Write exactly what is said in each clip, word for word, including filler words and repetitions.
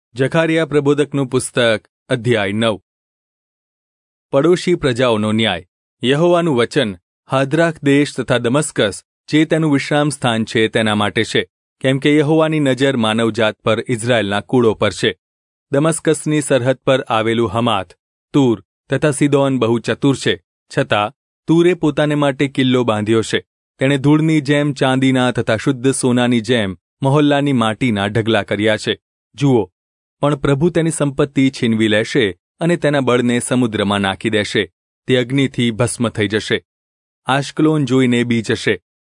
જખારિયા પ્રબોધકનું પુસ્તક અધ્યાય નવ. પડોશી પ્રજાઓનો ન્યાય. યહોવાનું વચન હાદ્રાક દેશ તથા દમસ્કસ જે તેનું વિશ્રામ સ્થાન છે તેના માટે છે, કેમ કે યહોવાની નજર માનવજાત પર ઇઝરાયેલના કુળો પર છે. દમસ્કસની સરહદ પર આવેલું હમાથ, તૂર તથા સિદોન બહુ ચતુર છે, છતાં તૂરે પોતાને માટે કિલ્લો બાંધ્યો છે. તેણે ધૂળની જેમ ચાંદીના તથા શુદ્ધ સોનાની જેમ મહોલ્લાની માટીના ઢગલા કર્યા છે. જુઓ, પણ પ્રભુ તેની સંપત્તિ છીનવી લેશે અને તેના બળને સમુદ્રમાં નાખી દેશે. તે અગ્નિથી ભસ્મ થઈ જશે. આશ્કલોન જોઈને બી જશે.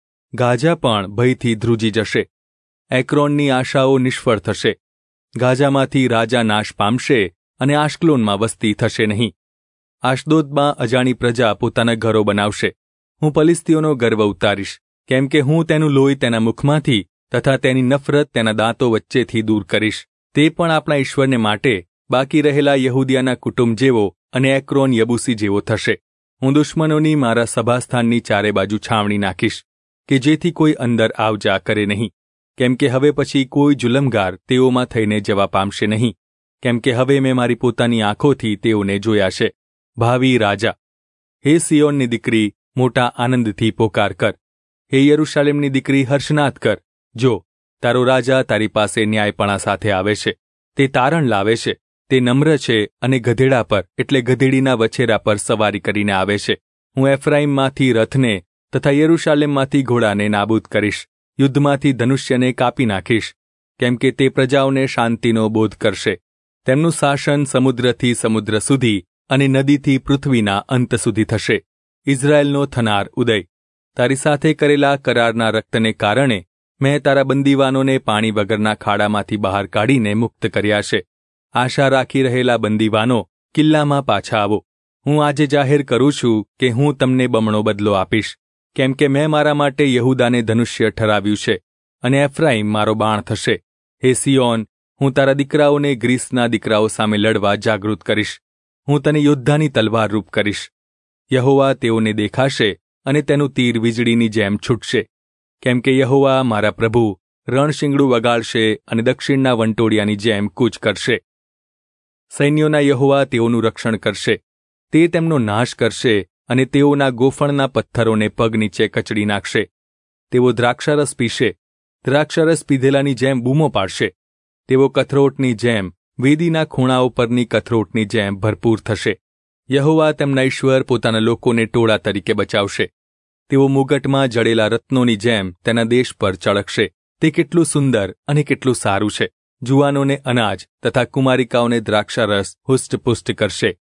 ગાઝા પણ ભયથી ધ્રુજી જશે. એક્રોનની આશાઓ નિષ્ફળ થશે. ગાઝામાંથી રાજા નાશ પામશે અને આશ્કલોનમાં વસ્તી થશે નહીં. આશદોદમાં અજાણી પ્રજા પોતાના ઘરો બનાવશે. હું ફલિસ્તીઓનો ગર્વ ઉતારીશ, કેમ કે હું તેનું લોહી તેના મુખમાંથી તથા તેની નફરત તેના દાંતો વચ્ચેથી દૂર કરીશ. તે પણ આપણા ઈશ્વરને માટે બાકી રહેલા યહૂદિયાના કુટુંબ જેવો અને એક્રોન યબૂસી જેવો થશે. હું દુશ્મનોની મારા સભાસ્થાનની ચારે બાજુ છાવણી નાખીશ, કે જેથી કોઈ અંદર આવ જા કરે નહીં, કેમ કે હવે પછી કોઈ જુલમગાર તેઓમાં થઈને જવા પામશે નહીં, કેમ કે હવે મેં મારી પોતાની આંખોથી તેઓને જોયા છે. ભાવિ રાજા. હે સિયોનની દીકરી, મોટા આનંદથી પોકાર કર. હે યરૂશાલેમની દીકરી, હર્ષનાદ કર. જો, તારો રાજા તારી પાસે ન્યાયપણા સાથે આવે છે. તે તારણ લાવે છે. તે નમ્ર છે અને ગધેડા પર એટલે ગધેડીના વછેરા પર સવારી કરીને આવે છે. હું એફ્રાઈમમાંથી રથને તથા યરૂશાલેમમાંથી ઘોડાને નાબૂદ કરીશ. યુદ્ધમાંથી ધનુષ્યને કાપી નાખીશ, કેમ કે તે પ્રજાઓને શાંતિનો બોધ કરશે. તેમનું શાસન સમુદ્રથી સમુદ્ર સુધી અને નદીથી પૃથ્વીના અંત સુધી થશે. ઇઝરાયેલનો થનાર ઉદય. તારી સાથે કરેલા કરારના રક્તને કારણે મેં તારા બંદીવાનોને પાણી વગરના ખાડામાંથી બહાર કાઢીને મુક્ત કર્યા છે. આશા રાખી રહેલા બંદીવાનો, કિલ્લામાં પાછા આવો. હું આજે જાહેર કરું છું કે હું તમને બમણો બદલો આપીશ, કેમ કે મેં મારા માટે યહૂદાને ધનુષ્ય ઠરાવ્યું છે અને એફ્રાઈમ મારો બાણ થશે. હે સિયોન, હું તારા દીકરાઓને ગ્રીસના દીકરાઓ સામે લડવા જાગૃત કરીશ. હું તને યોદ્ધાની તલવાર રૂપ કરીશ. યહોવા તેઓને દેખાશે અને તેનું તીર વીજળીની જેમ છૂટશે, કેમ કે યહોવા મારા પ્રભુ રણશીંગડું વગાડશે અને દક્ષિણના વંટોળિયાની જેમ કૂચ કરશે. સૈન્યોના યહોવા તેઓનું રક્ષણ કરશે. તે તેમનો નાશ કરશે અને તેઓના ગોફણના પથ્થરોને પગ નીચે કચડી નાખશે. તેઓ દ્રાક્ષારસ પીશે, દ્રાક્ષારસ પીધેલાની જેમ બૂમો પાડશે. તેઓ કથરોટની જેમ, વેદીના ખૂણાઓ પરની કથરોટની જેમ ભરપૂર થશે. યહોવા તેમના ઈશ્વર પોતાના લોકોને ટોળા તરીકે બચાવશે. તેઓ મુગટમાં જડેલા રત્નોની જેમ તેના દેશ પર ચળકશે. તે કેટલું સુંદર અને કેટલું સારું છે. જુવાનોને અનાજ તથા કુમારિકાઓને દ્રાક્ષારસ હુષ્ટપુષ્ટ કરશે.